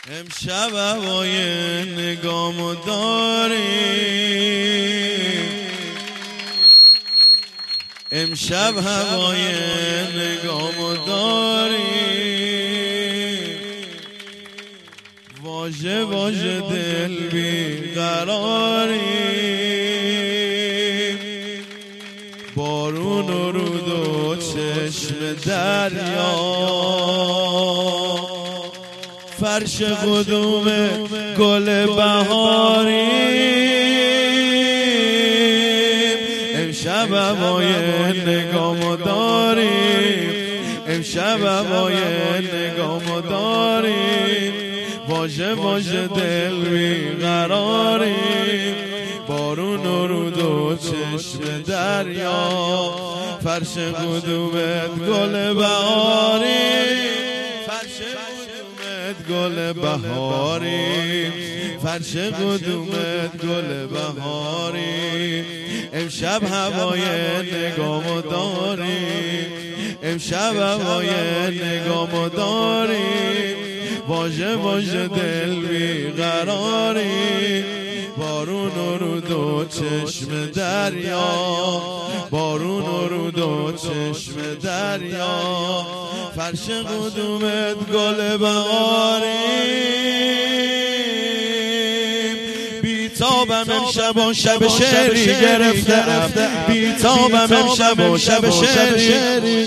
امشب هوای نگامو داری، امشب هوای نگامو داری، واژه واژه دل بیقراری، بارون و رود و چشم دریا، فرش قدوم گل بهاری، امشب هوای نگامو داری، امشب هوای نگامو داری، واژه واژه دل بیقراری، بارون و رود و چشم دریا، فرش قدومت گل بهاری، گل بهاری، فرش قدومت گل بهاری، امشب هوای نگامو داری، امشب هوای نگامو داری، واژه واژه دل بیقراری، بارون و رود و چشم دریا، بارون و رود و چشم دریا، فرش قدومت گل بهاری، بیتابم امشب و شب شعری گرفتم، بیتابم امشب و شب شعری،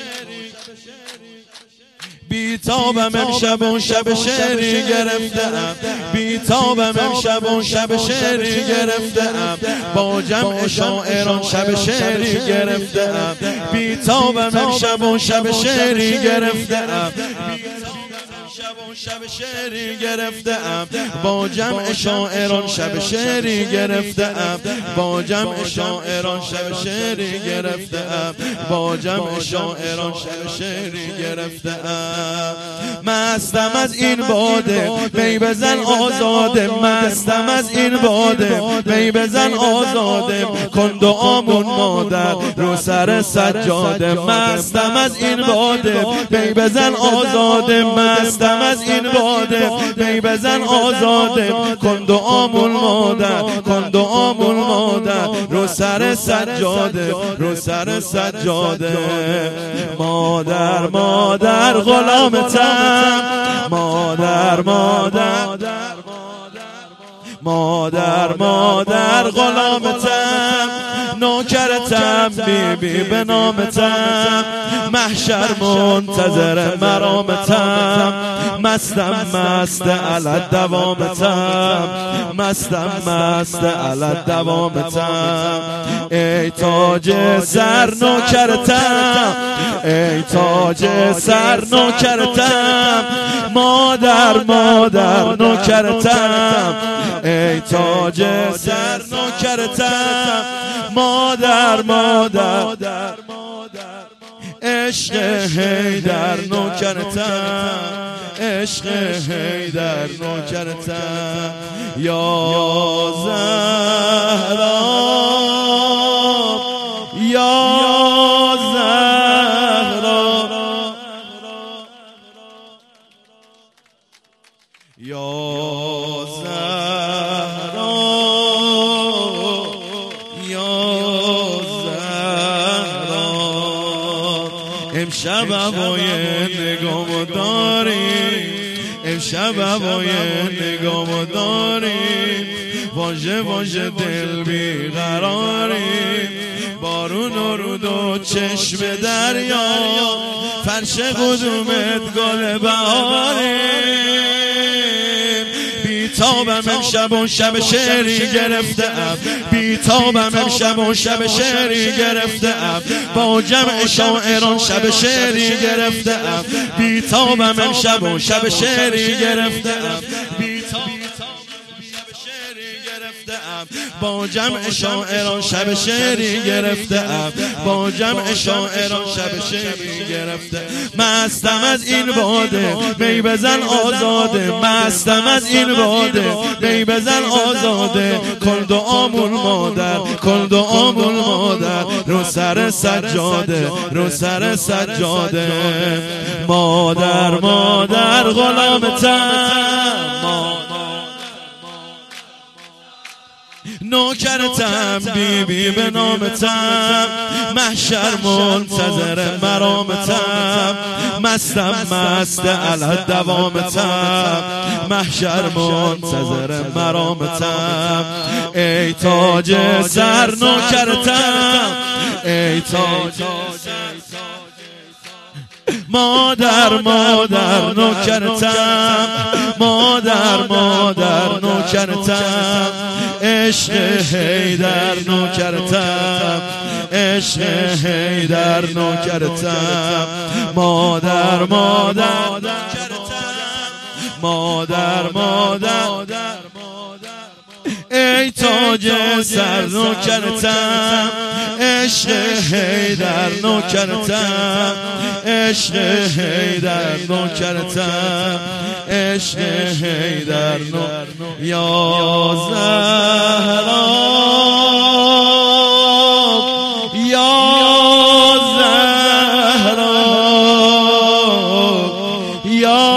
بیتابم امشب و شب شعری گرفتم، بیتابم امشب و شب شعری گرفتم، با جمع شاعران شب شعری گرفتم، بیتابم امشب و شب شعری گرفتم، شب شعری گرفتم، با جمع شاعران شب شعری گرفتم، با جمع شاعران شب شعری گرفتم، با جمع شاعران شب شعری گرفتم، مستم از این باده می بزن آزاده، مستم از این باده می بزن آزاده، کن دعامون مادر رو سر سجاده، مستم از این باده می بزن آزاده، مستم از این باده می بزن آزاده، کن دعامون مادر، کن دعامون مادر رو سر سجاده، رو سر سجاده، مادر مادر غلامتم، مادر مادر مادر مادر غلامتم، نوکرتم بیبی به نامتم، محشر منتظر مرامتم، مستم مست علت دوامتم، مستم مست علت دوامتم، ای تاج سر نوکرتم، ای تاج سر نوکرتم، مادر مادر نوکرتم، ای تاج سر نوکرتم، مادر مادر عشق حیدر نوکرتم، عشق حیدر نوکرتم، یا زهرا یا زهرا یا زهرا یا زهرا، امشب هوای نگامو داری، امشب هوای نگامو داری، واژه واژه دل بیقراری، بارون و رود و چشم دریا، فرش قدومت گل بهاری، بیتابم امشب و شب شعری گرفتم، بیتابم امشب و شب شعری گرفتم، با جمع شاعران شب شعری گرفتم، بیتابم امشب و شب شعری گرفتم، با جمع شاعران شب شعری گرفتم، با جمع شاعران شب شعری گرفتم، مستم از این باده می بزن آزاده، مستم از این باده می بزن آزاده، کن دعامون مادر، کن دعامون مادر رو سر سجاده، رو سر سجاده، مادر مادر غلامتم، نوکرتم بی به نامتم، محشر منتظر مرامتم، مستم مست علی دوامتم، محشر منتظر مرامتم. ای تاج سر نوکرتم، ای تاج مادر نوکرتم، مادر نوکرتم، عشق حیدر نوکرتم، عشق حیدر نوکرتم، مادر ای تاج سر نوکرتم، عشق حیدر نوکرتم، عشق حیدر نوکرتم، عشق حیدر یا زهرا یا زهرا یا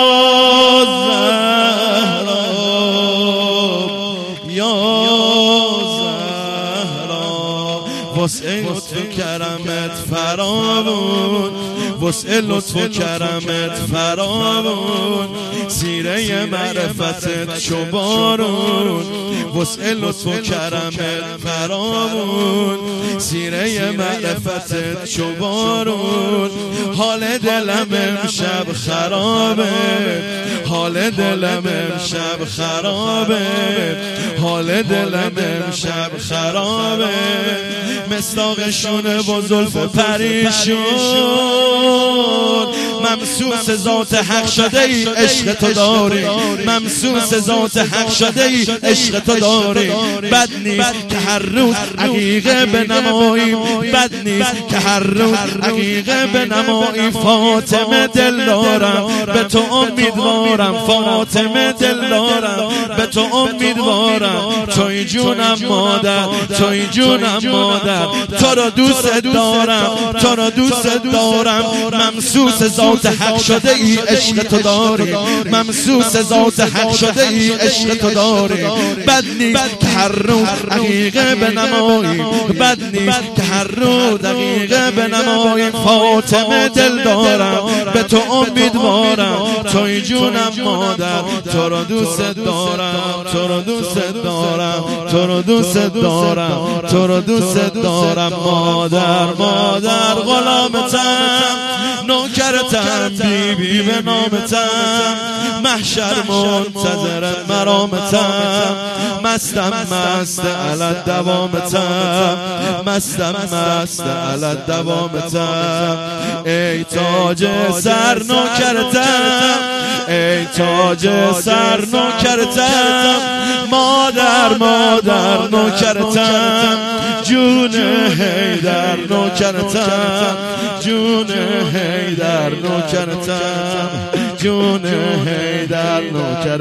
وسع لطف و کرمت فراوون، وسع لطف و کرمت فراوون، سیره معرفتت چو بارون، وسع لطف و کرمت فراوون، سیره معرفتت چو بارون. حال دلم امشب خرابه، حال دلم امشب خرابه، حال دلم امشب خرابه، مصداقشونه با زلف پریشون، ممسوس ذات حق شده ای عشق تو داری، ممسوس ذات حق شده ای عشق تو داری. بد نیست که هر روز عقیقه بنمایی، بد نیست که هر روز عقیقه بنمایی. فاطمه دل دارم به تو امیدوارم، فاطمه دل دارم به تو امیدوارم. توی جونم مادر، توی جونم مادر، تو را دوست دارم، تو را دوست دارم. ممسوس ذات حق شده ای عشق تو داری، ممسوس ذات حق شده ای عشق تو داری. بد نیست که هر روز عقیقه بنمایی، بد نیست که هر روز عقیقه بنمایی. فاطمه دل دارم به تو امیدوارم، توی جونم مادر، تو را دوست دارم، تو را دوست دارم، تو را دوست دارم، تو را دوست دارم. مادر غلامتم، نوکرتم بی به نامتم، محشر منتظر مرامتم، مستم مست علی دوامتم، مستم مست علی دوامتم. ای تاج سر نوکرتم، ای تاج سر نوکرتم، مادر نوکرتم، جون حیدر نوکرتم، جون حیدر نوکرتم، جون حیدر نوکرتم.